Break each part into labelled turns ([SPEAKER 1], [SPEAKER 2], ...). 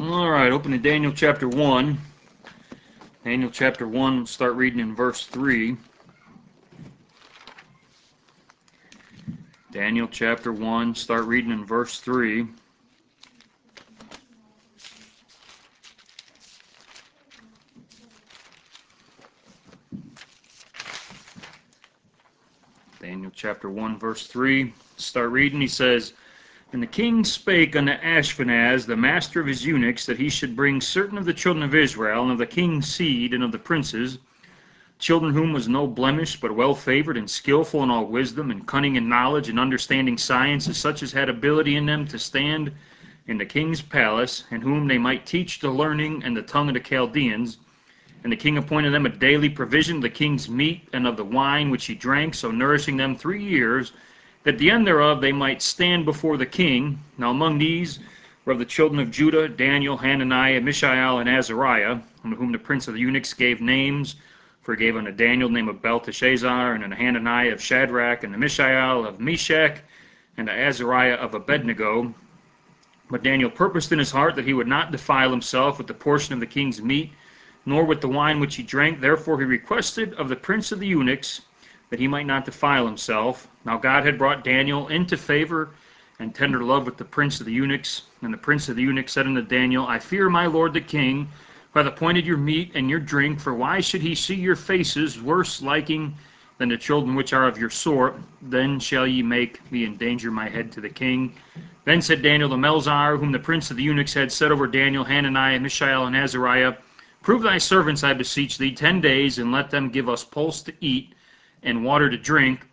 [SPEAKER 1] Alright, open to Daniel chapter 1. Daniel chapter 1, we'll start reading in verse 3. Daniel chapter 1, start reading in verse 3. Daniel chapter 1, verse 3. Start reading. He says, And the king spake unto Ashpenaz, the master of his eunuchs, that he should bring certain of the children of Israel, and of the king's seed, and of the princes, children whom was no blemish, but well favored, and skillful in all wisdom, and cunning in knowledge, and understanding sciences, such as had ability in them to stand in the king's palace, and whom they might teach the learning and the tongue of the Chaldeans. And the king appointed them a daily provision of the king's meat and of the wine which he drank, so nourishing them 3 years, that at the end thereof they might stand before the king. Now among these were of the children of Judah, Daniel, Hananiah, Mishael, and Azariah, unto whom the prince of the eunuchs gave names. For he gave unto Daniel the name of Belteshazzar, and unto Hananiah of Shadrach, and to Mishael of Meshach, and to Azariah of Abednego. But Daniel purposed in his heart that he would not defile himself with the portion of the king's meat, nor with the wine which he drank. Therefore he requested of the prince of the eunuchs that he might not defile himself. Now God had brought Daniel into favor and tender love with the prince of the eunuchs. And the prince of the eunuchs said unto Daniel, I fear my lord the king, who hath appointed your meat and your drink, for why should he see your faces worse liking than the children which are of your sort? Then shall ye make me endanger my head to the king. Then said Daniel to Melzar, whom the prince of the eunuchs had set over Daniel, Hananiah, Mishael, and Azariah, Prove thy servants, I beseech thee, 10 days, and let them give us pulse to eat and water to drink.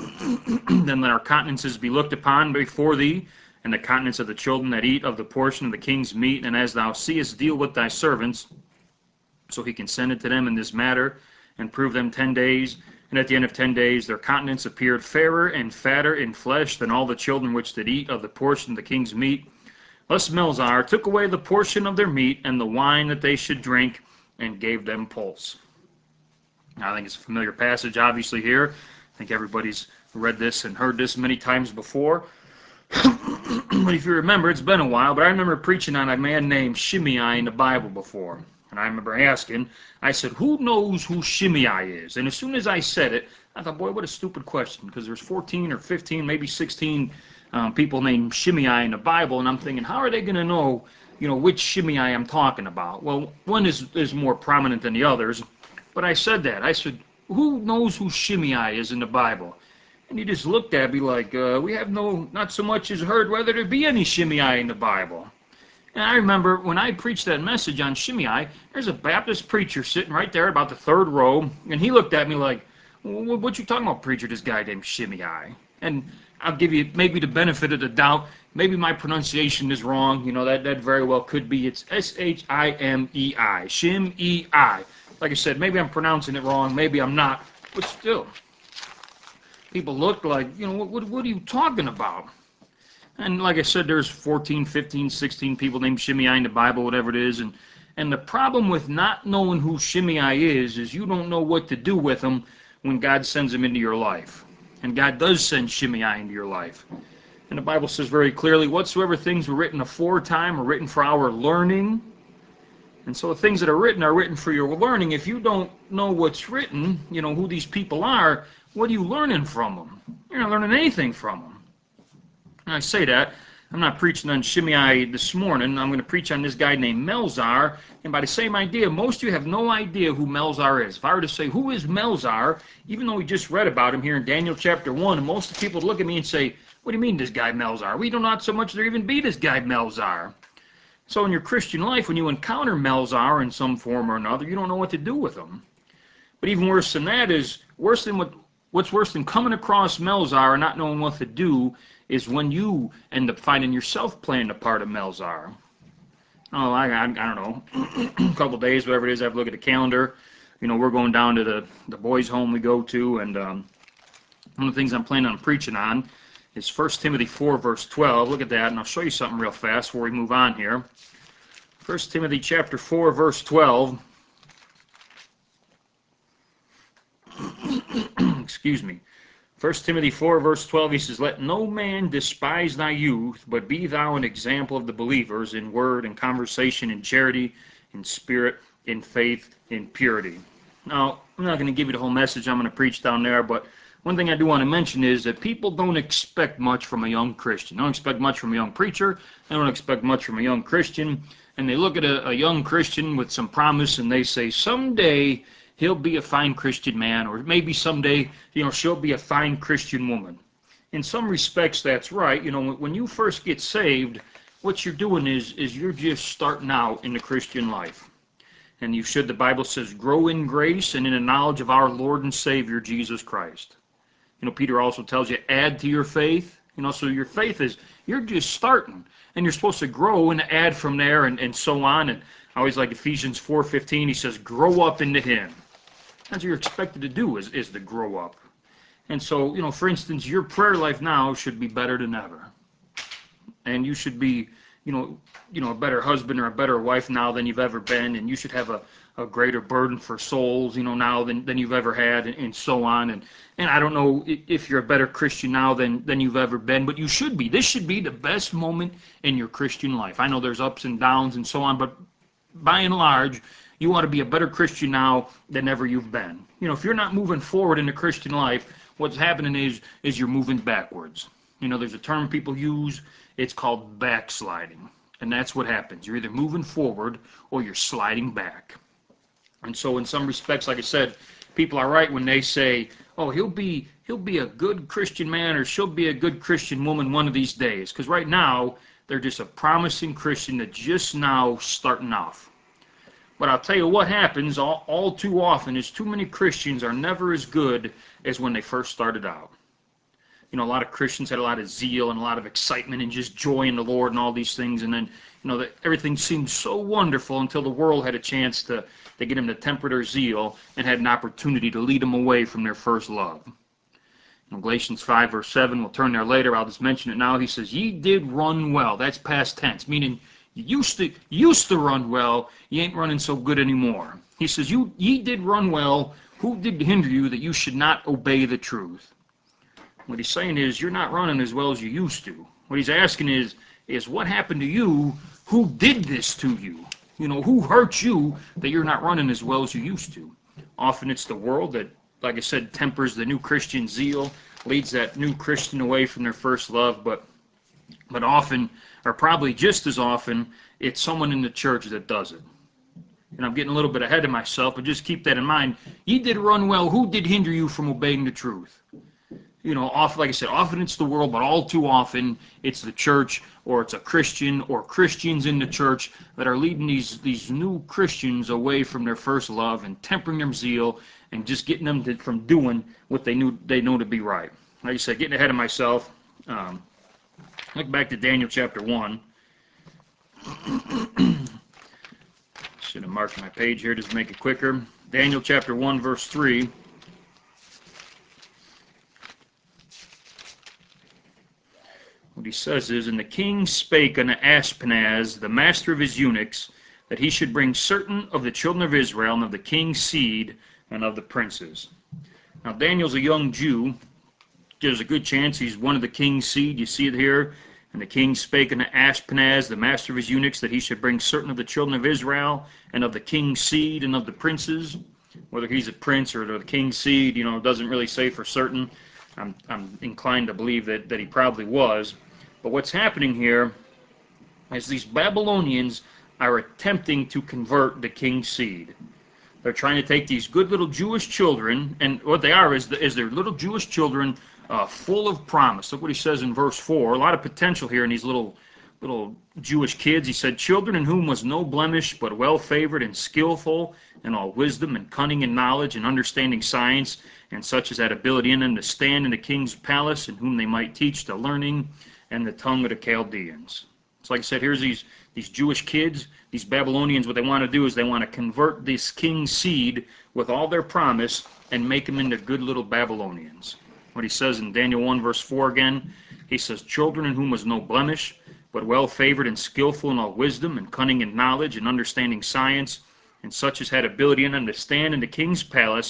[SPEAKER 1] Then let our countenances be looked upon before thee, and the countenance of the children that eat of the portion of the king's meat. And as thou seest, deal with thy servants. So he consented to them in this matter, and proved them 10 days. And at the end of 10 days their countenance appeared fairer and fatter in flesh than all the children which did eat of the portion of the king's meat. Thus Melzar took away the portion of their meat and the wine that they should drink, and gave them pulse. Now, I think it's a familiar passage, obviously, here. I think everybody's read this and heard this many times before. But if you remember, it's been a while, but I remember preaching on a man named Shimei in the Bible before. And I remember asking, I said, who knows who Shimei is? And as soon as I said it, I thought, boy, what a stupid question, because there's 14 or 15, maybe 16 people named Shimei in the Bible, and I'm thinking, how are they going to know, which Shimei I'm talking about? Well, one is more prominent than the others, but I said that. I said, who knows who Shimei is in the Bible? And he just looked at me like, we have not so much as heard whether there be any Shimei in the Bible. And I remember when I preached that message on Shimei, there's a Baptist preacher sitting right there about the 3rd row, and he looked at me like, what you talking about, preacher, this guy named Shimei? And I'll give you maybe the benefit of the doubt. Maybe my pronunciation is wrong. That very well could be. It's S-H-I-M-E-I, Shim-E-I. Like I said, maybe I'm pronouncing it wrong, maybe I'm not, but still. People look like, what are you talking about? And like I said, there's 14, 15, 16 people named Shimei in the Bible, whatever it is. And the problem with not knowing who Shimei is you don't know what to do with him when God sends him into your life. And God does send Shimei into your life. And the Bible says very clearly, whatsoever things were written aforetime are written for our learning. And so the things that are written for your learning. If you don't know what's written, who these people are, what are you learning from them? You're not learning anything from them. And I say that, I'm not preaching on Shimei this morning. I'm going to preach on this guy named Melzar. And by the same idea, most of you have no idea who Melzar is. If I were to say, who is Melzar, even though we just read about him here in Daniel chapter 1, and most of the people would look at me and say, what do you mean this guy Melzar? We do not so much there even be this guy Melzar. So in your Christian life, when you encounter Melzar in some form or another, you don't know what to do with him. But even worse than that is, what's worse than coming across Melzar and not knowing what to do is when you end up finding yourself playing the part of Melzar. Oh, I don't know, a couple days, whatever it is, I have to look at the calendar. We're going down to the boys' home we go to, and one of the things I'm planning on preaching on is 1 Timothy 4, verse 12. Look at that, and I'll show you something real fast before we move on here. 1 Timothy chapter 4, verse 12. Excuse me. 1 Timothy 4, verse 12, he says, "Let no man despise thy youth, but be thou an example of the believers in word and conversation, in charity, in spirit, in faith, in purity." Now, I'm not going to give you the whole message I'm going to preach down there, but one thing I do want to mention is that people don't expect much from a young Christian. They don't expect much from a young preacher. They don't expect much from a young Christian. And they look at a young Christian with some promise and they say, someday he'll be a fine Christian man, or maybe someday, she'll be a fine Christian woman. In some respects, that's right. When you first get saved, what you're doing is you're just starting out in the Christian life. And you should, the Bible says, grow in grace and in the knowledge of our Lord and Savior, Jesus Christ. Peter also tells you, add to your faith. So your faith is, you're just starting. And you're supposed to grow and add from there and so on. And I always like Ephesians 4:15, he says, grow up into Him. That's what you're expected to do, is to grow up. And so, for instance, your prayer life now should be better than ever. And you should be, a better husband or a better wife now than you've ever been. And you should have a greater burden for souls, now than you've ever had, and so on. And I don't know if you're a better Christian now than you've ever been, but you should be. This should be the best moment in your Christian life. I know there's ups and downs and so on, but by and large, you want to be a better Christian now than ever you've been. If you're not moving forward in the Christian life, what's happening is you're moving backwards. There's a term people use, it's called backsliding. And that's what happens. You're either moving forward or you're sliding back. And so in some respects, like I said, people are right when they say, oh, he'll be a good Christian man or she'll be a good Christian woman one of these days. Because right now, they're just a promising Christian that's just now starting off. But I'll tell you what happens all too often is too many Christians are never as good as when they first started out. A lot of Christians had a lot of zeal and a lot of excitement and just joy in the Lord and all these things. And then, everything seemed so wonderful until the world had a chance to get them to temper their zeal and had an opportunity to lead them away from their first love. Galatians 5, verse 7, we'll turn there later. I'll just mention it now. He says, ye did run well. That's past tense, meaning you used to run well. You ain't running so good anymore. He says, ye did run well. Who did hinder you that you should not obey the truth? What he's saying is, you're not running as well as you used to. What he's asking is what happened to you? Who did this to you? Who hurt you that you're not running as well as you used to? Often it's the world that, like I said, tempers the new Christian zeal, leads that new Christian away from their first love, but often, or probably just as often, it's someone in the church that does it. And I'm getting a little bit ahead of myself, but just keep that in mind. Ye did run well. Who did hinder you from obeying the truth? Often, like I said, often it's the world, but all too often it's the church, or it's a Christian, or Christians in the church that are leading these new Christians away from their first love and tempering their zeal and just getting them from doing what they know to be right. Like I said, getting ahead of myself. Look back to Daniel chapter 1. Should have marked my page here just to make it quicker. Daniel chapter 1, verse 3. What he says is, and the king spake unto Ashpenaz, the master of his eunuchs, that he should bring certain of the children of Israel, and of the king's seed, and of the princes. Now Daniel's a young Jew. There's a good chance he's one of the king's seed. You see it here. And the king spake unto Ashpenaz, the master of his eunuchs, that he should bring certain of the children of Israel, and of the king's seed, and of the princes. Whether he's a prince or the king's seed, it doesn't really say for certain. I'm inclined to believe that he probably was. But what's happening here is these Babylonians are attempting to convert the king's seed. They're trying to take these good little Jewish children, and what they are is they're little Jewish children full of promise. Look what he says in verse 4. A lot of potential here in these little Jewish kids. He said, children in whom was no blemish, but well-favored and skillful in all wisdom and cunning and knowledge and understanding science, and such as had ability in them to stand in the king's palace, in whom they might teach the learning and the tongue of the Chaldeans. So like I said, here's these Jewish kids, these Babylonians. What they want to do is they want to convert this king's seed with all their promise and make them into good little Babylonians. What he says in Daniel 1 verse 4 again, he says, children in whom was no blemish, but well-favored and skillful in all wisdom and cunning and knowledge and understanding science, and such as had ability in them to stand in the king's palace,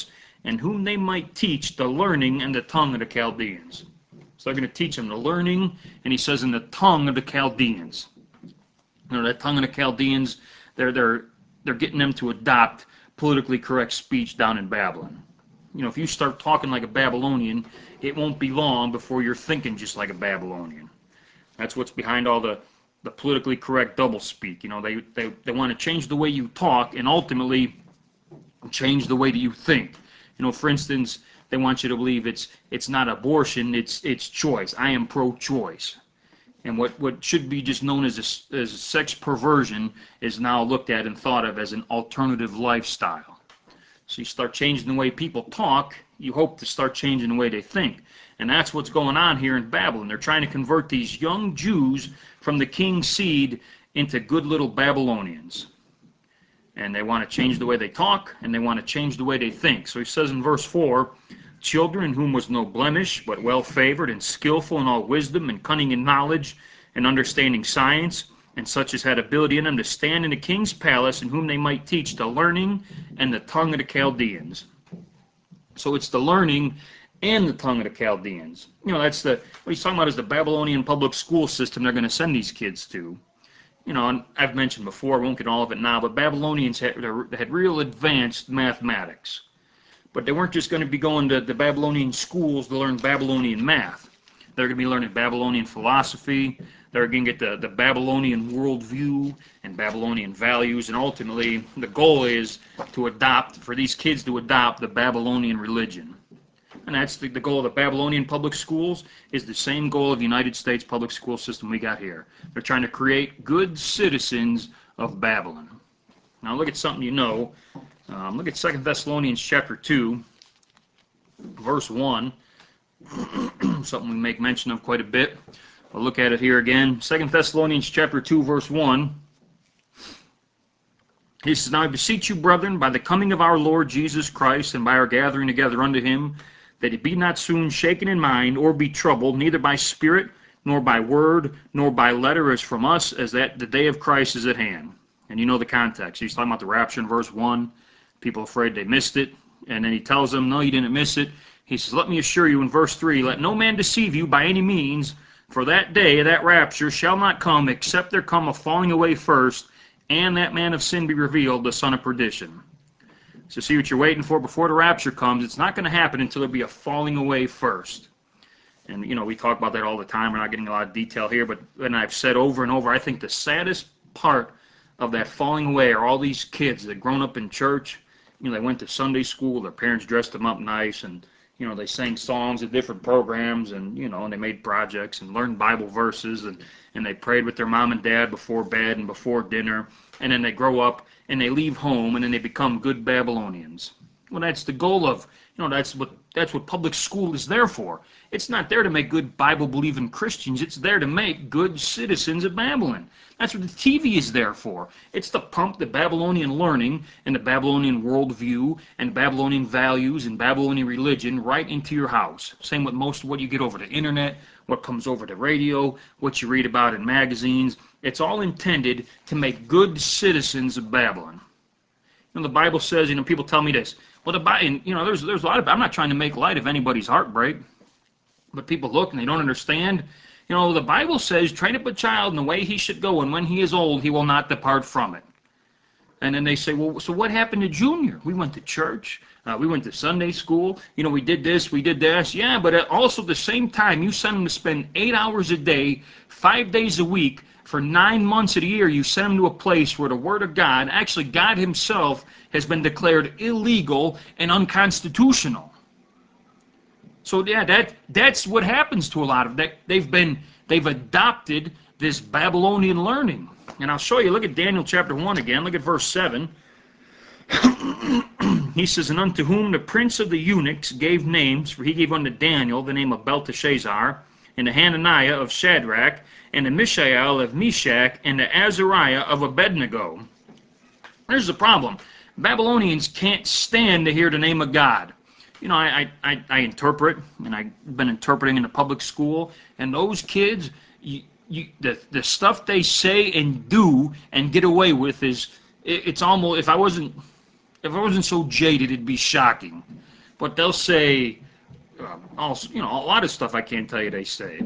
[SPEAKER 1] and whom they might teach the learning and the tongue of the Chaldeans. So they're going to teach them the learning, and he says in the tongue of the Chaldeans. You know, that tongue of the Chaldeans, they're getting them to adopt politically correct speech down in Babylon. You know, if you start talking like a Babylonian, it won't be long before you're thinking just like a Babylonian. That's what's behind all the politically correct doublespeak. You know, they want to change the way you talk and ultimately change the way that you think. You know, for instance, they want you to believe it's not abortion, it's choice. I am pro-choice. And what should be just known as a sex perversion is now looked at and thought of as an alternative lifestyle. So you start changing the way people talk, you hope to start changing the way they think. And that's what's going on here in Babylon. They're trying to convert these young Jews from the king's seed into good little Babylonians. And they want to change the way they talk, and they want to change the way they think. So he says in verse 4, children in whom was no blemish, but well favored and skillful in all wisdom and cunning in knowledge and understanding science, and such as had ability in them to stand in the king's palace, in whom they might teach the learning and the tongue of the Chaldeans. So it's the learning and the tongue of the Chaldeans. You know, that's what he's talking about is the Babylonian public school system they're going to send these kids to. You know, and I've mentioned before, I won't get all of it now, but Babylonians had real advanced mathematics. But they weren't just going to be going to the Babylonian schools to learn Babylonian math. They're going to be learning Babylonian philosophy. They're going to get the Babylonian worldview and Babylonian values. And ultimately, the goal is for these kids to adopt the Babylonian religion. And that's the goal of the Babylonian public schools is the same goal of the United States public school system we got here. They're trying to create good citizens of Babylon. Now look at something you know. Look at 2 Thessalonians chapter 2, verse 1. Something we make mention of quite a bit. We'll look at it here again. 2 Thessalonians chapter 2, verse 1. He says, now I beseech you, brethren, by the coming of our Lord Jesus Christ, and by our gathering together unto him, that he be not soon shaken in mind, or be troubled, neither by spirit, nor by word, nor by letter, as from us, as that the day of Christ is at hand. And you know the context. He's talking about the rapture in verse 1. People afraid they missed it. And then he tells them, no, you didn't miss it. He says, let me assure you in verse 3, let no man deceive you by any means, for that day, that rapture, shall not come, except there come a falling away first, and that man of sin be revealed, the son of perdition. So see what you're waiting for before the rapture comes. It's not going to happen until there be a falling away first. And, you know, we talk about that all the time. We're not getting a lot of detail here, but and I've said over and over, I think the saddest part of that falling away are all these kids that grown up in church. You know, they went to Sunday school, their parents dressed them up nice, and, you know, they sang songs at different programs, and, you know, and they made projects and learned Bible verses, and they prayed with their mom and dad before bed and before dinner, and then they grow up and they leave home and then they become good Babylonians. Well, that's the goal of, you know, that's what public school is there for. It's not there to make good Bible-believing Christians. It's there to make good citizens of Babylon. That's what the TV is there for. It's to pump the Babylonian learning and the Babylonian worldview and Babylonian values and Babylonian religion right into your house. Same with most of what you get over the internet, what comes over the radio, what you read about in magazines. It's all intended to make good citizens of Babylon. You know, the Bible says, you know, people tell me this. Well, the Bible, you know, there's a lot of, I'm not trying to make light of anybody's heartbreak, but people look and they don't understand. You know, the Bible says, train up a child in the way he should go, and when he is old, he will not depart from it. And then they say, well, so what happened to Junior? We went to church. We went to Sunday school. You know, we did this, we did that. Yeah, but also at the same time, you send him to spend 8 hours a day, 5 days a week, for 9 months of the year. You send him to a place where the Word of God, actually God himself, has been declared illegal and unconstitutional. So yeah, that's what happens to a lot of them. They've adopted this Babylonian learning. And I'll show you, look at Daniel chapter 1 again, look at verse 7. He says, and unto whom the prince of the eunuchs gave names, for he gave unto Daniel the name of Belteshazzar, and to Hananiah of Shadrach, and to Mishael of Meshach, and to Azariah of Abednego. There's the problem. Babylonians can't stand to hear the name of God. You know, I interpret, and I've been interpreting in the public school, and those kids, the stuff they say and do and get away with is, it's almost, if I wasn't so jaded, it'd be shocking. but they'll say, also, a lot of stuff I can't tell you they say.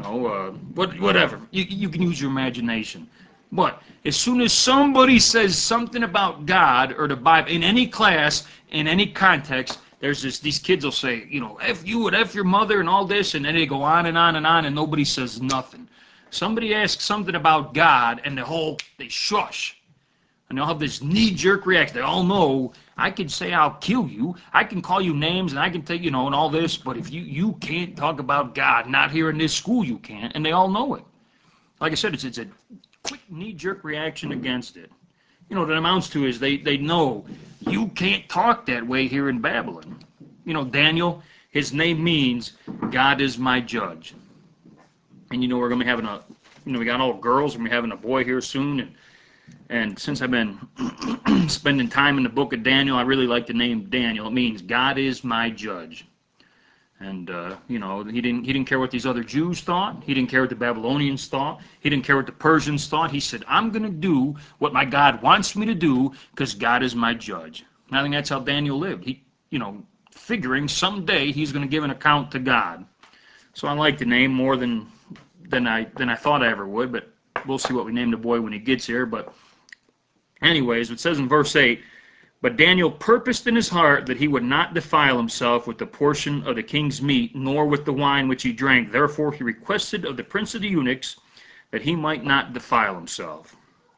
[SPEAKER 1] Whatever. You can use your imagination. But as soon as somebody says something about God or the Bible in any class, in any context, there's these kids will say, F you and F your mother and all this, and then they go on and on and on, and nobody says nothing. Somebody asks something about God, and they shush. And they'll have this knee-jerk reaction. They all know, I can say I'll kill you, I can call you names, and I can tell and all this, but if you can't talk about God, not here in this school you can't, and they all know it. Like I said, it's a quick knee-jerk reaction against it. What it amounts to is they know you can't talk that way here in Babylon. Daniel, his name means God is my judge. And we're going to be having we got all girls, and we're having a boy here soon, and since I've been spending time in the book of Daniel, I really like the name Daniel. It means God is my judge. And he didn't care what these other Jews thought. He didn't care what the Babylonians thought. He didn't care what the Persians thought. He said, I'm going to do what my God wants me to do because God is my judge. And I think that's how Daniel lived. He, figuring someday he's going to give an account to God. So I like the name more than I thought I ever would, but we'll see what we name the boy when he gets here. But anyways, it says in verse 8, but Daniel purposed in his heart that he would not defile himself with the portion of the king's meat, nor with the wine which he drank. Therefore he requested of the prince of the eunuchs that he might not defile himself.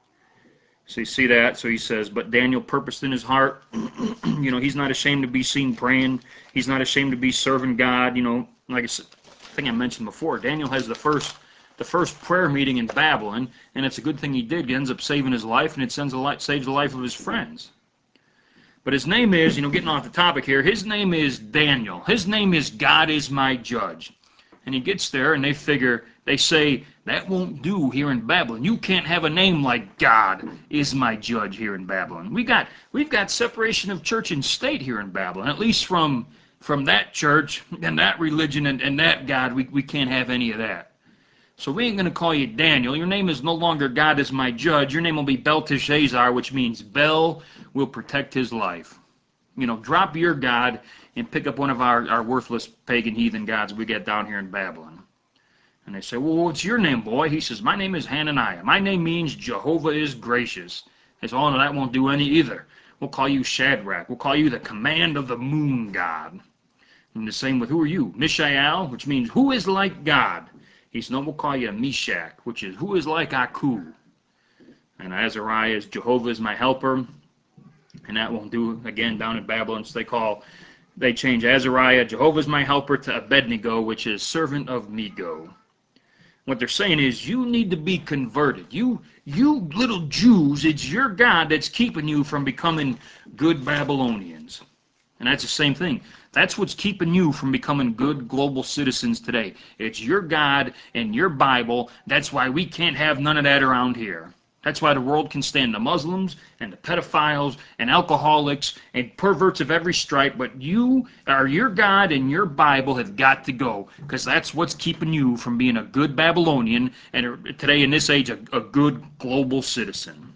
[SPEAKER 1] So you see that? So he says, but Daniel purposed in his heart, he's not ashamed to be seen praying. He's not ashamed to be serving God. Like I said, I think I mentioned before, Daniel has the first prayer meeting in Babylon, and it's a good thing he did. He ends up saving his life, and it saves the life of his friends. But his name is, getting off the topic here, his name is Daniel. His name is God is my judge. And he gets there, and they say, that won't do here in Babylon. You can't have a name like God is my judge here in Babylon. We've got separation of church and state here in Babylon, at least from that church and that religion and that God. We can't have any of that. So we ain't going to call you Daniel. Your name is no longer God is my judge. Your name will be Belteshazzar, which means Bel will protect his life. Drop your God and pick up one of our worthless pagan heathen gods we get down here in Babylon. And they say, well, what's your name, boy? He says, my name is Hananiah. My name means Jehovah is gracious. They say, oh, no, that won't do any either. We'll call you Shadrach. We'll call you the command of the moon god. And the same with, who are you? Mishael, which means who is like God. He says, no, we'll call you Meshach, which is who is like Aku. And Azariah is Jehovah is my helper. And that won't do, again, down in Babylon. So they change Azariah, Jehovah is my helper, to Abednego, which is servant of Nego. What they're saying is, you need to be converted. You little Jews, it's your God that's keeping you from becoming good Babylonians. And that's the same thing. That's what's keeping you from becoming good global citizens today. It's your God and your Bible. That's why we can't have none of that around here. That's why the world can stand the Muslims and the pedophiles and alcoholics and perverts of every stripe, but your God and your Bible have got to go, because that's what's keeping you from being a good Babylonian and today in this age a good global citizen.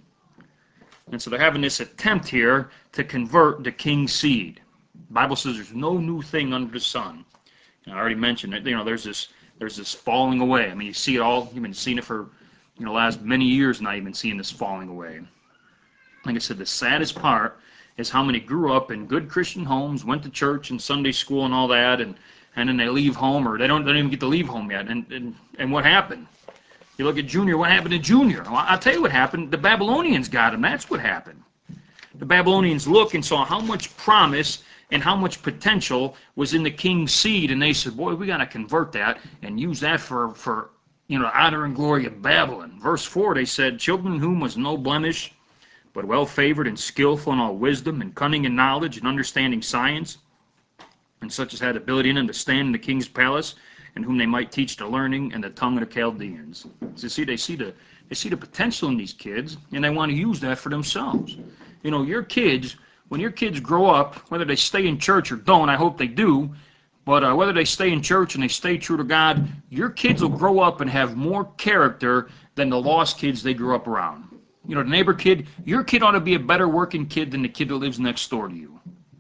[SPEAKER 1] And so they're having this attempt here to convert the king's seed. The Bible says there's no new thing under the sun. And I already mentioned it. There's this falling away. I mean, you see it all. You've been seeing it for the last many years now. You've been seeing this falling away. Like I said, the saddest part is how many grew up in good Christian homes, went to church and Sunday school and all that, and then they leave home, or they don't even get to leave home yet. And what happened? You look at Junior. What happened to Junior? Well, I'll tell you what happened. The Babylonians got him. That's what happened. The Babylonians looked and saw how much promise and how much potential was in the king's seed, and they said, boy, we got to convert that and use that for honor and glory of Babylon. Verse 4, they said, children in whom was no blemish, but well favored and skillful in all wisdom and cunning in knowledge and understanding science, and such as had ability in them to stand in the king's palace, and whom they might teach the learning and the tongue of the Chaldeans. So see, they see the potential in these kids, and they want to use that for themselves. Your kids, when your kids grow up, whether they stay in church or don't, I hope they do, but whether they stay in church and they stay true to God, your kids will grow up and have more character than the lost kids they grew up around. The neighbor kid, your kid ought to be a better working kid than the kid that lives next door to you.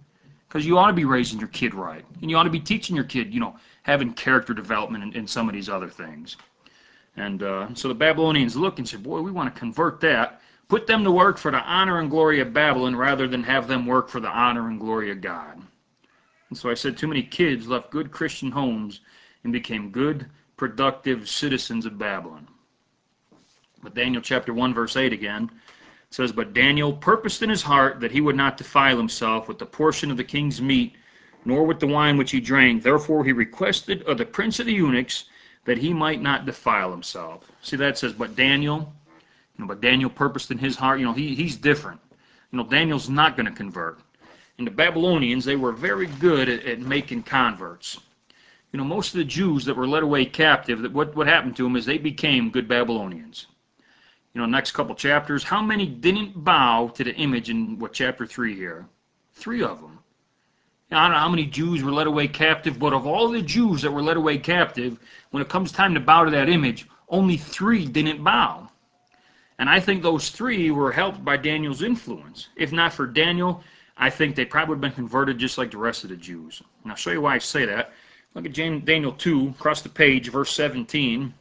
[SPEAKER 1] Because you ought to be raising your kid right. And you ought to be teaching your kid, having character development and some of these other things. And so the Babylonians looked and said, boy, we want to convert that. Put them to work for the honor and glory of Babylon rather than have them work for the honor and glory of God. And so I said too many kids left good Christian homes and became good, productive citizens of Babylon. But Daniel chapter 1, verse 8 again, it says, But Daniel purposed in his heart that he would not defile himself with the portion of the king's meat, nor with the wine which he drank. Therefore he requested of the prince of the eunuchs that he might not defile himself. See, that says, but Daniel purposed in his heart. He's different. Daniel's not going to convert. And the Babylonians, they were very good at making converts. Most of the Jews that were led away captive, what happened to them is they became good Babylonians. Next couple chapters, how many didn't bow to the image in chapter 3 here? 3 of them. I don't know how many Jews were led away captive, but of all the Jews that were led away captive, when it comes time to bow to that image, only 3 didn't bow. And I think those 3 were helped by Daniel's influence. If not for Daniel, I think they probably would have been converted just like the rest of the Jews. And I'll show you why I say that. Look at Daniel 2, across the page, verse 17.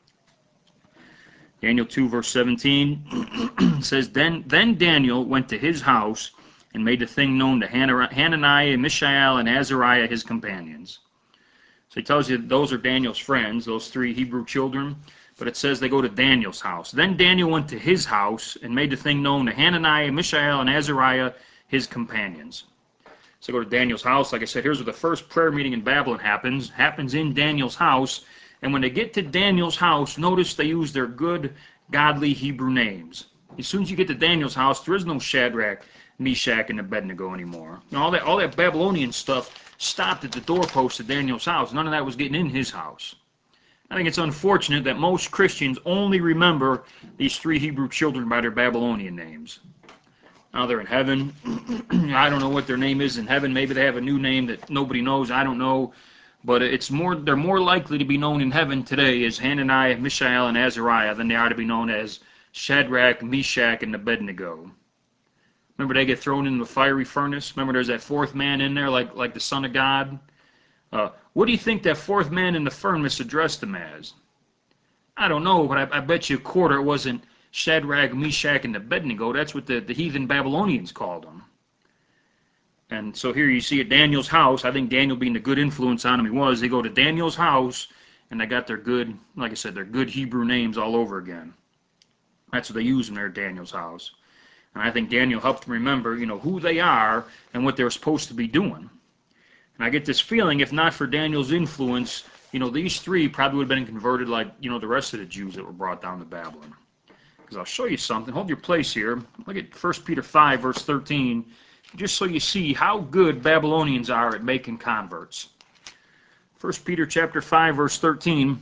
[SPEAKER 1] Daniel 2, verse 17 says, Then Daniel went to his house and made the thing known to Hananiah, Mishael, and Azariah, his companions. So he tells you those are Daniel's friends, those 3 Hebrew children. But it says they go to Daniel's house. Then Daniel went to his house and made the thing known to Hananiah, Mishael, and Azariah, his companions. So go to Daniel's house. Like I said, here's where the first prayer meeting in Babylon happens. Happens in Daniel's house. And when they get to Daniel's house, notice they use their good, godly Hebrew names. As soon as you get to Daniel's house, there is no Shadrach, Meshach, and Abednego anymore. All that Babylonian stuff stopped at the doorpost of Daniel's house. None of that was getting in his house. I think it's unfortunate that most Christians only remember these 3 Hebrew children by their Babylonian names. Now they're in heaven. I don't know what their name is in heaven. Maybe they have a new name that nobody knows. I don't know. But they're more likely to be known in heaven today as Hananiah, Mishael, and Azariah than they are to be known as Shadrach, Meshach, and Abednego. Remember they get thrown into the fiery furnace? Remember there's that 4th man in there like the Son of God? What do you think that 4th man in the furnace addressed them as? I don't know, but I bet you a quarter it wasn't Shadrach, Meshach, and Abednego. That's what the heathen Babylonians called them. And so here you see at Daniel's house, I think Daniel being the good influence on them they go to Daniel's house, and they got their good, like I said, their good Hebrew names all over again. That's what they use when they're at Daniel's house. And I think Daniel helped them remember, who they are and what they're supposed to be doing. And I get this feeling, if not for Daniel's influence, these 3 probably would have been converted like, the rest of the Jews that were brought down to Babylon. Because I'll show you something. Hold your place here. Look at 1 Peter 5, verse 13, just so you see how good Babylonians are at making converts. 1 Peter chapter 5, verse 13,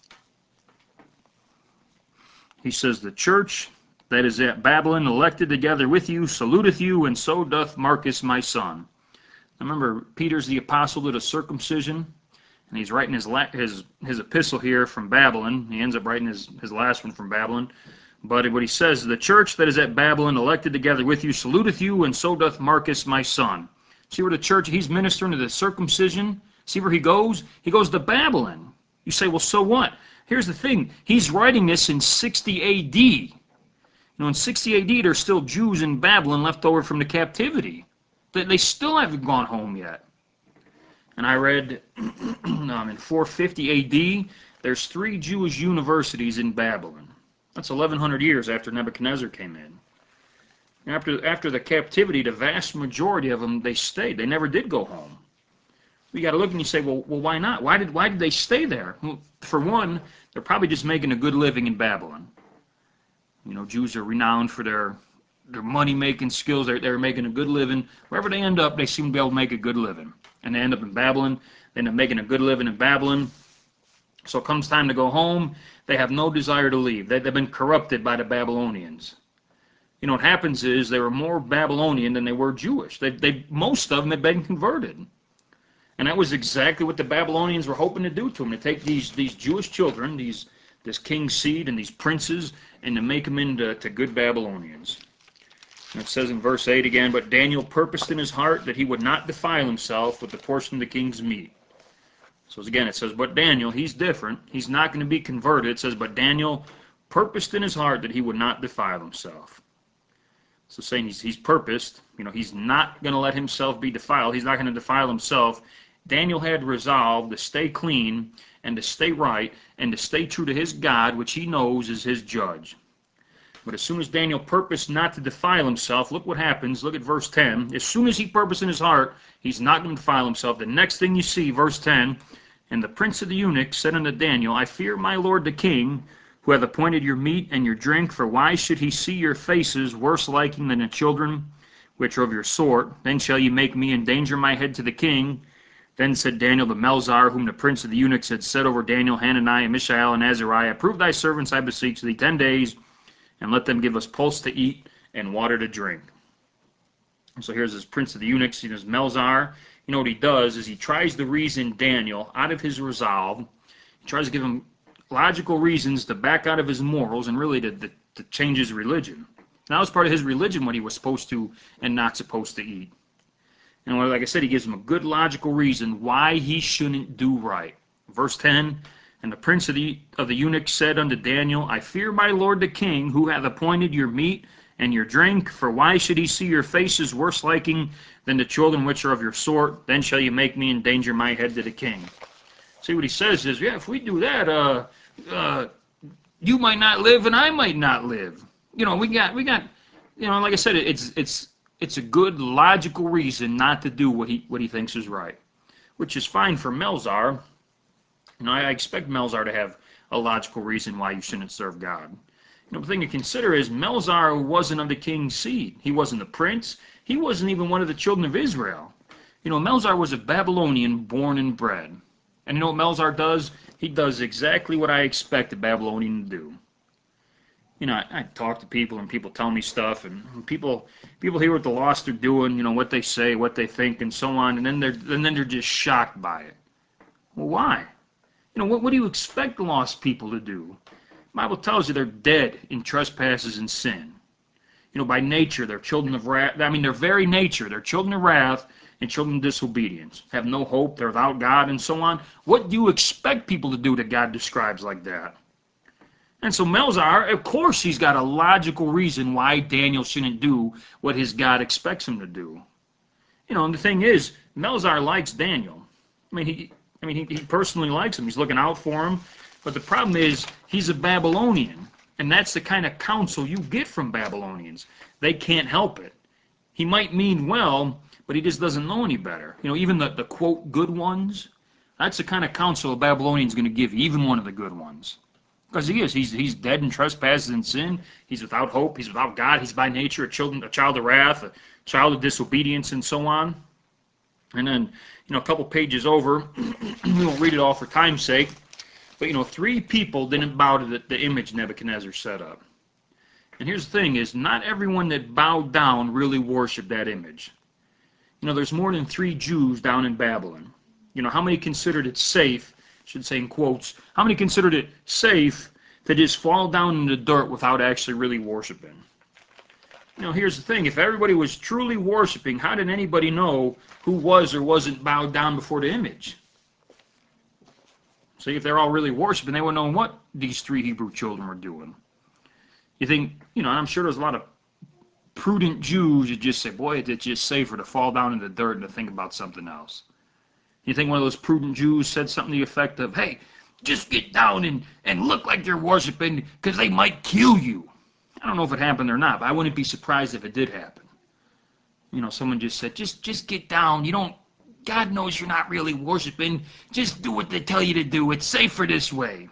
[SPEAKER 1] he says, The church that is at Babylon, elected together with you, saluteth you, and so doth Marcus my son. Remember, Peter's the apostle to the circumcision, and he's writing his epistle here from Babylon. He ends up writing his last one from Babylon. But what he says, the church that is at Babylon, elected together with you, saluteth you, and so doth Marcus my son. See where the church, he's ministering to the circumcision. See where he goes? He goes to Babylon. You say, well, so what? Here's the thing. He's writing this in 60 A.D. In 60 A.D., there's still Jews in Babylon left over from the captivity. They still haven't gone home yet. And I read in 450 A.D., there's 3 Jewish universities in Babylon. That's 1,100 years after Nebuchadnezzar came in. After the captivity, the vast majority of them, they stayed. They never did go home. You got to look and you say, well, why not? Why did they stay there? Well, for one, they're probably just making a good living in Babylon. Jews are renowned for their money-making skills. They're making a good living. Wherever they end up, they seem to be able to make a good living. And they end up in Babylon. They end up making a good living in Babylon. So it comes time to go home. They have no desire to leave. They've been corrupted by the Babylonians. What happens is they were more Babylonian than they were Jewish. Most of them had been converted. And that was exactly what the Babylonians were hoping to do to them, to take these Jewish children, this king's seed and these princes, and to make them into good Babylonians. And it says in verse 8 again, but Daniel purposed in his heart that he would not defile himself with the portion of the king's meat. So again, it says, but Daniel, he's different. He's not going to be converted. It says, but Daniel purposed in his heart that he would not defile himself. So saying he's purposed, he's not going to let himself be defiled. He's not going to defile himself. Daniel had resolved to stay clean and to stay right and to stay true to his God, which he knows is his judge. But as soon as Daniel purposed not to defile himself, look what happens. Look at verse 10. As soon as he purposed in his heart, he's not going to defile himself. The next thing you see, verse 10, and the prince of the eunuchs said unto Daniel, I fear my lord the king, who hath appointed your meat and your drink, for why should he see your faces worse liking than the children which are of your sort? Then shall ye make me endanger my head to the king. Then said Daniel to Melzar, whom the prince of the eunuchs had set over Daniel, Hananiah, Mishael, and Azariah, Prove thy servants, I beseech thee, 10 days, and let them give us pulse to eat and water to drink. So here's this prince of the eunuchs, his Melzar. What he does is he tries to reason Daniel out of his resolve. He tries to give him logical reasons to back out of his morals and really to change his religion. Now it's part of his religion what he was supposed to and not supposed to eat. And like I said, he gives him a good logical reason why he shouldn't do right. Verse 10, and the prince of the eunuchs said unto Daniel, I fear my lord the king, who hath appointed your meat and your drink, for why should he see your faces worse liking than the children which are of your sort? Then shall you make me endanger my head to the king. See, what he says is, yeah, if we do that, you might not live and I might not live. We got, like I said, it's a good logical reason not to do what he thinks is right, which is fine for Melzar. I expect Melzar to have a logical reason why you shouldn't serve God. The thing to consider is Melzar wasn't of the king's seed. He wasn't a prince. He wasn't even one of the children of Israel. Melzar was a Babylonian born and bred. And what Melzar does? He does exactly what I expect a Babylonian to do. I talk to people and people tell me stuff, and people hear what the lost are doing, what they say, what they think, and so on, and then they're just shocked by it. Well, why? What do you expect the lost people to do? The Bible tells you they're dead in trespasses and sin. By nature, they're children of wrath. Their very nature, they're children of wrath and children of disobedience. Have no hope, they're without God, and so on. What do you expect people to do that God describes like that? And so Melzar, of course, he's got a logical reason why Daniel shouldn't do what his God expects him to do. And the thing is, Melzar likes Daniel. He personally likes him. He's looking out for him. But the problem is, he's a Babylonian. And that's the kind of counsel you get from Babylonians. They can't help it. He might mean well, but he just doesn't know any better. Even the quote, good ones, that's the kind of counsel a Babylonian's going to give you, even one of the good ones. Because he is. He's dead in trespasses and sin. He's without hope. He's without God. He's by nature a child of wrath, a child of disobedience, and so on. And then, a couple pages over, we won't read it all for time's sake, but, 3 people didn't bow to the image Nebuchadnezzar set up. And here's the thing is, not everyone that bowed down really worshiped that image. There's more than 3 Jews down in Babylon. How many considered it safe, I should say in quotes, how many considered it safe to just fall down in the dirt without actually really worshiping? Here's the thing, if everybody was truly worshiping, how did anybody know who was or wasn't bowed down before the image? See, if they're all really worshiping, they would know what these 3 Hebrew children were doing. You think, I'm sure there's a lot of prudent Jews that just say, boy, it's just safer to fall down in the dirt and to think about something else. You think one of those prudent Jews said something to the effect of, hey, just get down and look like you're worshiping because they might kill you. I don't know if it happened or not, but I wouldn't be surprised if it did happen. Someone just said, just get down. God knows you're not really worshiping. Just do what they tell you to do. It's safer this way.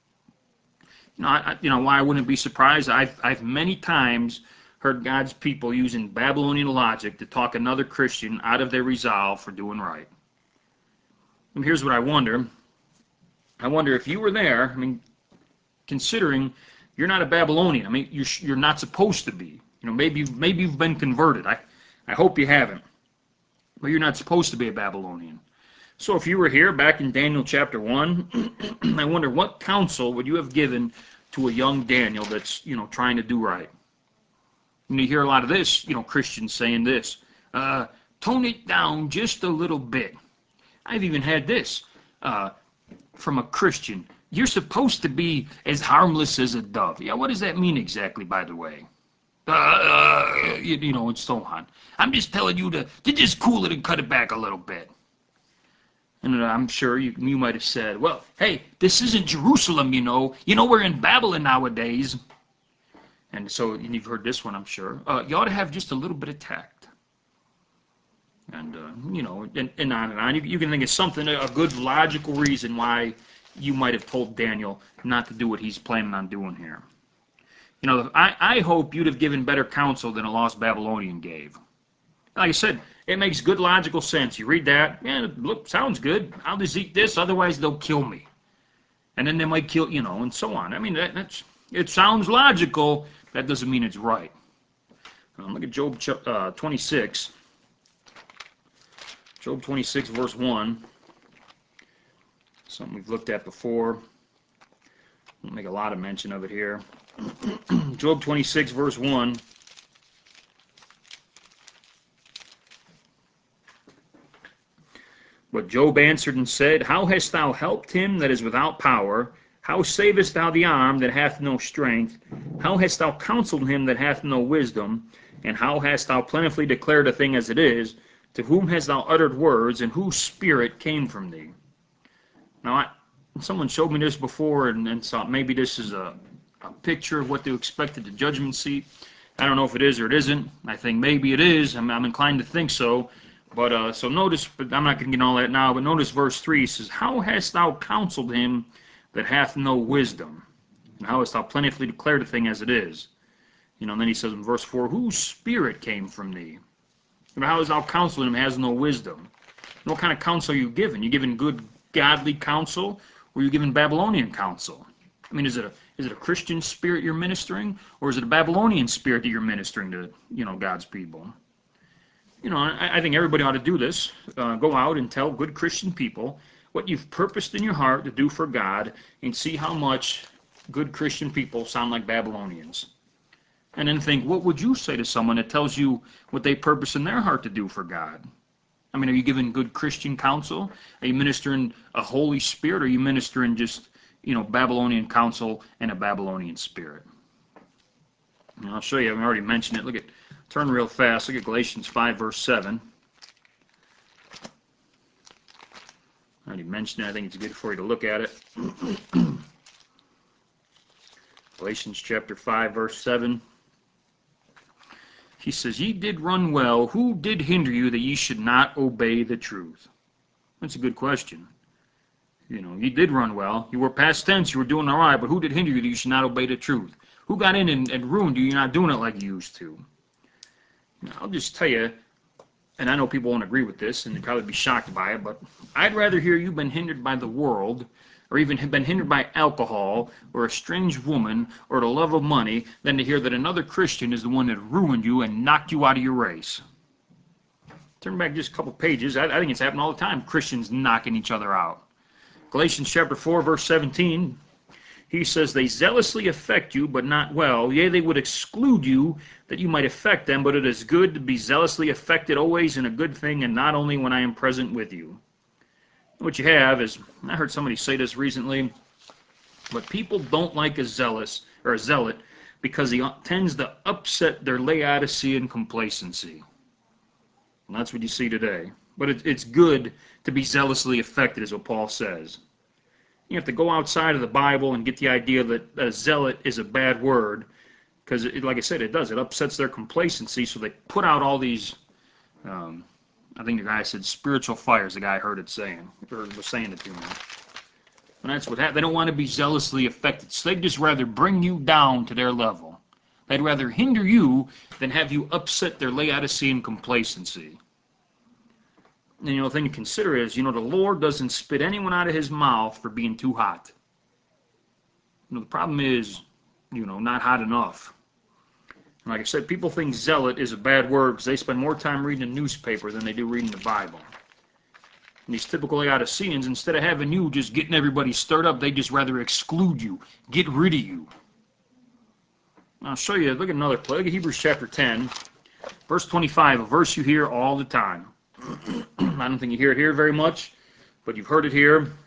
[SPEAKER 1] Why I wouldn't be surprised? I've many times heard God's people using Babylonian logic to talk another Christian out of their resolve for doing right. And here's what I wonder. I wonder if you were there, considering you're not a Babylonian. You're not supposed to be. Maybe you've been converted. I hope you haven't. But you're not supposed to be a Babylonian. So if you were here back in Daniel chapter 1, I wonder what counsel would you have given to a young Daniel that's, trying to do right? And you hear a lot of this, Christians saying this, tone it down just a little bit. I've even had this from a Christian. You're supposed to be as harmless as a dove. Yeah, what does that mean exactly, by the way? And so on. I'm just telling you to just cool it and cut it back a little bit. And I'm sure you might have said, well, hey, this isn't Jerusalem, we're in Babylon nowadays. And so you've heard this one, I'm sure. You ought to have just a little bit of tact. And, and on and on. You can think of something, a good logical reason why you might have told Daniel not to do what he's planning on doing here. I hope you'd have given better counsel than a lost Babylonian gave. Like I said, it makes good logical sense. You read that, yeah, look, sounds good. I'll just eat this, otherwise they'll kill me. And then they might kill, and so on. I mean, it sounds logical. That doesn't mean it's right. Look at Job 26. Job 26, verse 1. Something we've looked at before. I'll make a lot of mention of it here. Job 26, verse 1. But Job answered and said, How hast thou helped him that is without power? How savest thou the arm that hath no strength? How hast thou counseled him that hath no wisdom? And how hast thou plentifully declared a thing as it is? To whom hast thou uttered words, and whose spirit came from thee? Now, someone showed me this before and thought maybe this is a picture of what to expect at the judgment seat. I don't know if it is or it isn't. I think maybe it is. I'm inclined to think so. But so notice, but I'm not going to get all that now, but notice verse 3 says, How hast thou counseled him that hath no wisdom? And how hast thou plentifully declared a thing as it is? And then he says in verse 4, Whose spirit came from thee? How hast thou counseled him that has no wisdom? And what kind of counsel are you giving? You giving good, godly counsel, or are you giving Babylonian counsel? I mean, is it a Christian spirit you're ministering, or is it a Babylonian spirit that you're ministering to, God's people? I think everybody ought to do this. Go out and tell good Christian people what you've purposed in your heart to do for God, and see how much good Christian people sound like Babylonians. And then think, what would you say to someone that tells you what they purpose in their heart to do for God? I mean, are you giving good Christian counsel? Are you ministering a Holy Spirit, or are you ministering just, Babylonian counsel and a Babylonian spirit? And I'll show you, I've already mentioned it. Turn real fast. Look at Galatians 5, verse 7. I already mentioned it. I think it's good for you to look at it. Galatians chapter 5, verse 7. He says, Ye did run well. Who did hinder you that ye should not obey the truth? That's a good question. You did run well. You were past tense. You were doing all right. But who did hinder you that you should not obey the truth? Who got in and ruined you? You're not doing it like you used to. Now, I'll just tell you, and I know people won't agree with this, and they'd probably be shocked by it, but I'd rather hear you've been hindered by the world, or even have been hindered by alcohol, or a strange woman, or the love of money, than to hear that another Christian is the one that ruined you and knocked you out of your race. Turn back just a couple pages. I think it's happening all the time, Christians knocking each other out. Galatians chapter 4, verse 17. He says, They zealously affect you, but not well. Yea, they would exclude you, that you might affect them, but it is good to be zealously affected always in a good thing, and not only when I am present with you. What you have is, I heard somebody say this recently, but people don't like a zealot because he tends to upset their Laodicean complacency. And that's what you see today. But it's good to be zealously affected, is what Paul says. You have to go outside of the Bible and get the idea that a zealot is a bad word, because, like I said, it does. It upsets their complacency, so they put out all these, I think the guy said spiritual fires, the guy I heard it saying, or was saying it to me. And that's what happens. They don't want to be zealously affected, so they'd just rather bring you down to their level. They'd rather hinder you than have you upset their Laodicean complacency. And the thing to consider is, the Lord doesn't spit anyone out of his mouth for being too hot. The problem is, not hot enough. And like I said, people think zealot is a bad word because they spend more time reading a newspaper than they do reading the Bible. And these typical Laodiceans, instead of having you just getting everybody stirred up, they just rather exclude you, get rid of you. I'll show you, look at another place. Look at Hebrews chapter 10, verse 25, a verse you hear all the time. I don't think you hear it here very much, but you've heard it here. You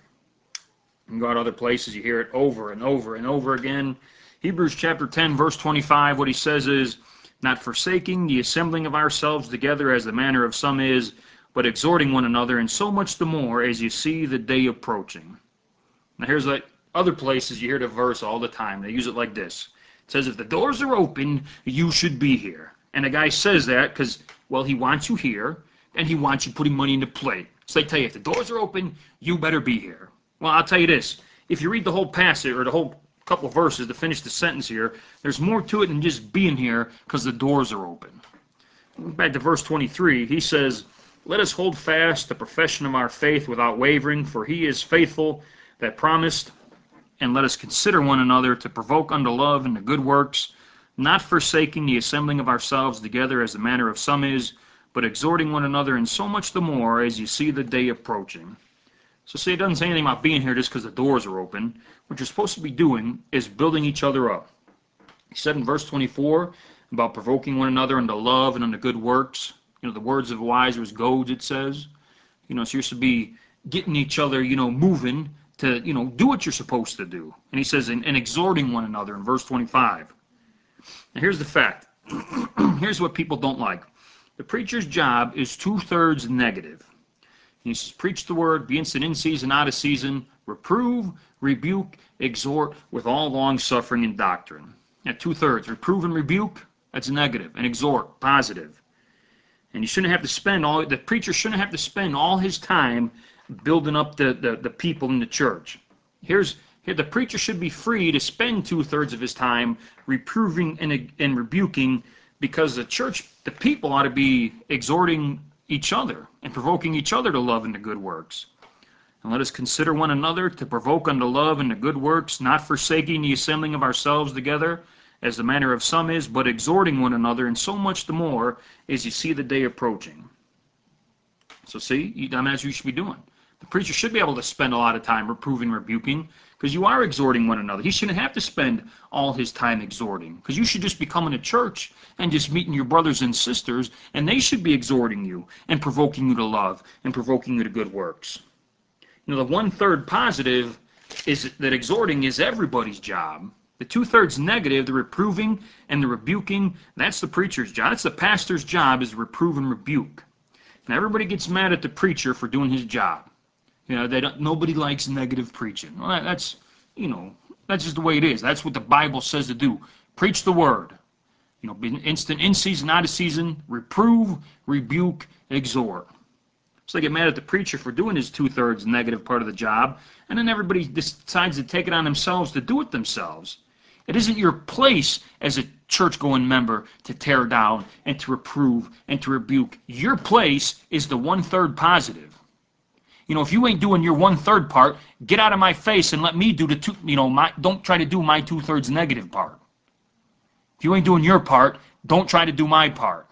[SPEAKER 1] can go out other places, you hear it over and over and over again. Hebrews chapter 10, verse 25, what he says is, not forsaking the assembling of ourselves together as the manner of some is, but exhorting one another, and so much the more as you see the day approaching. Now here's like other places you hear the verse all the time. They use it like this. It says, if the doors are open, you should be here. And the guy says that because, well, he wants you here, and he wants you putting money in the plate. So they tell you, if the doors are open, you better be here. Well, I'll tell you this. If you read the whole passage, or the whole couple of verses to finish the sentence here, there's more to it than just being here because the doors are open. Back to verse 23, he says, let us hold fast the profession of our faith without wavering, for he is faithful that promised. And let us consider one another to provoke unto love and to good works, not forsaking the assembling of ourselves together as the manner of some is, but exhorting one another, and so much the more as you see the day approaching. So see, it doesn't say anything about being here just because the doors are open. What you're supposed to be doing is building each other up. He said in verse 24 about provoking one another unto love and unto good works. You know, the words of wise was goads, it says. You know, so you're supposed to be getting each other, you know, moving to, you know, do what you're supposed to do. And he says, and exhorting one another in verse 25. Now here's the fact. Here's what people don't like. The preacher's job is 2/3 negative. He says, preach the word, be instant in season, out of season, reprove, rebuke, exhort with all long suffering and doctrine. Now 2/3, reprove and rebuke, that's negative, and exhort, positive. And you shouldn't have to spend the preacher shouldn't have to spend all his time building up the people in the church. Here, the preacher should be free to spend 2/3 of his time reproving and rebuking, because the people ought to be exhorting each other and provoking each other to love and to good works. And let us consider one another to provoke unto love and to good works, not forsaking the assembling of ourselves together, as the manner of some is, but exhorting one another, and so much the more as you see the day approaching. So see, that's what you should be doing. The preacher should be able to spend a lot of time reproving, rebuking, because you are exhorting one another. He shouldn't have to spend all his time exhorting, because you should just be coming to church and just meeting your brothers and sisters, and they should be exhorting you and provoking you to love and provoking you to good works. You know, the 1/3 positive is that exhorting is everybody's job. The 2/3 negative, the reproving and the rebuking, that's the preacher's job. That's the pastor's job, is reprove and rebuke. And everybody gets mad at the preacher for doing his job. You know, nobody likes negative preaching. Well, that's, you know, that's just the way it is. That's what the Bible says to do. Preach the word. You know, be instant in season, out of season, reprove, rebuke, exhort. So they get mad at the preacher for doing his 2/3 negative part of the job, and then everybody decides to take it on themselves to do it themselves. It isn't your place as a church-going member to tear down and to reprove and to rebuke. Your place is the 1/3 positive. You know, if you ain't doing your 1/3 part, get out of my face and let me do the don't try to do my 2/3 negative part. If you ain't doing your part, don't try to do my part.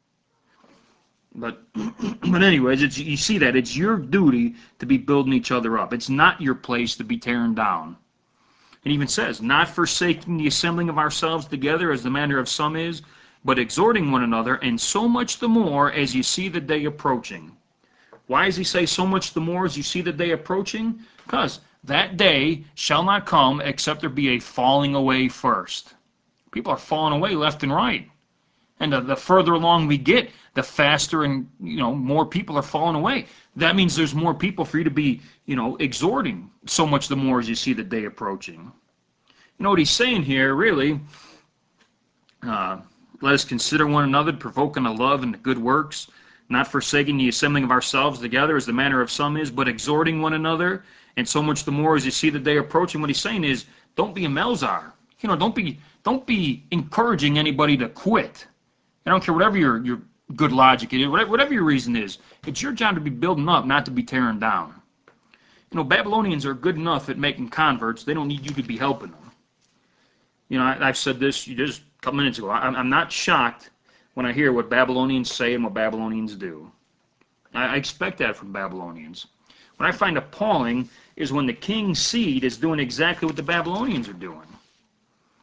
[SPEAKER 1] But anyways, you see that it's your duty to be building each other up. It's not your place to be tearing down. It even says, not forsaking the assembling of ourselves together as the manner of some is, but exhorting one another, and so much the more as you see the day approaching. Why does he say so much the more as you see the day approaching? Because that day shall not come except there be a falling away first. People are falling away left and right. And the further along we get, the faster and more people are falling away. That means there's more people for you to be exhorting so much the more as you see the day approaching. You know what he's saying here, really? Let us consider one another, provoking to love and to good works, not forsaking the assembling of ourselves together as the manner of some is, but exhorting one another, and so much the more as you see the day approaching. What he's saying is, don't be a Melzar. Don't be encouraging anybody to quit. I don't care whatever your good logic is, whatever your reason is. It's your job to be building up, not to be tearing down. Babylonians are good enough at making converts. They don't need you to be helping them. I've said this just a couple minutes ago. I'm not shocked when I hear what Babylonians say and what Babylonians do. I expect that from Babylonians. What I find appalling is when the king's seed is doing exactly what the Babylonians are doing.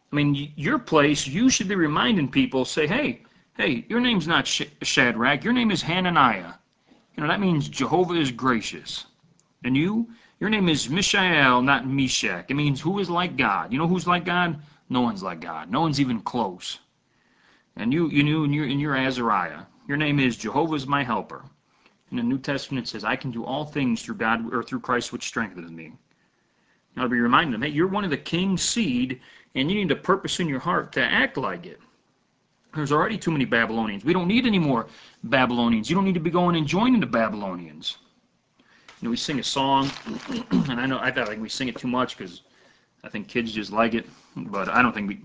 [SPEAKER 1] I mean, your place, you should be reminding people, say, hey, your name's not Shadrach, your name is Hananiah. That means Jehovah is gracious. And your name is Mishael, not Meshach. It means who is like God. You know who's like God? No one's like God. No one's even close. And you're Azariah. Your name is Jehovah is my helper. In the New Testament it says, I can do all things through God or through Christ which strengthens me. You ought to be reminding them, hey, you're one of the king's seed, and you need a purpose in your heart to act like it. There's already too many Babylonians. We don't need any more Babylonians. You don't need to be going and joining the Babylonians. We sing a song, and I thought like we sing it too much because I think kids just like it, but I don't think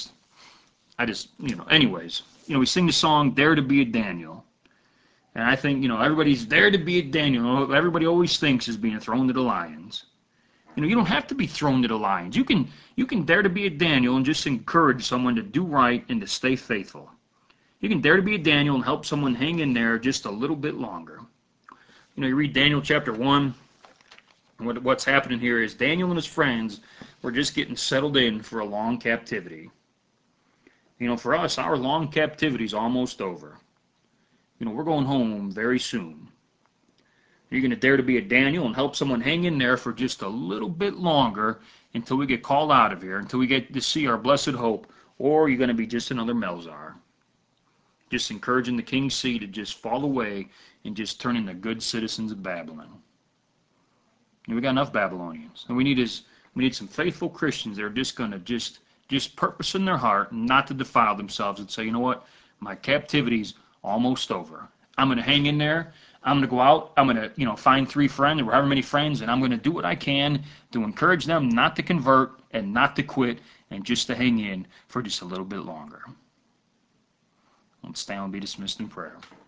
[SPEAKER 1] anyways. We sing the song, Dare to be a Daniel. And I think, everybody's there to be a Daniel. Everybody always thinks is being thrown to the lions. You don't have to be thrown to the lions. You can dare to be a Daniel and just encourage someone to do right and to stay faithful. You can dare to be a Daniel and help someone hang in there just a little bit longer. You read Daniel chapter 1, and what's happening here is Daniel and his friends were just getting settled in for a long captivity. For us, our long captivity is almost over. We're going home very soon. You're going to dare to be a Daniel and help someone hang in there for just a little bit longer until we get called out of here, until we get to see our blessed hope, or you're going to be just another Melzar. Just encouraging the king's seed to just fall away and just turn into good citizens of Babylon. We got enough Babylonians, and we need some faithful Christians that are just going to just purpose in their heart not to defile themselves and say, you know what, my captivity's almost over. I'm going to hang in there. I'm going to go out. I'm going to find 3 friends or however many friends, and I'm going to do what I can to encourage them not to convert and not to quit and just to hang in for just a little bit longer. Let's stand and be dismissed in prayer.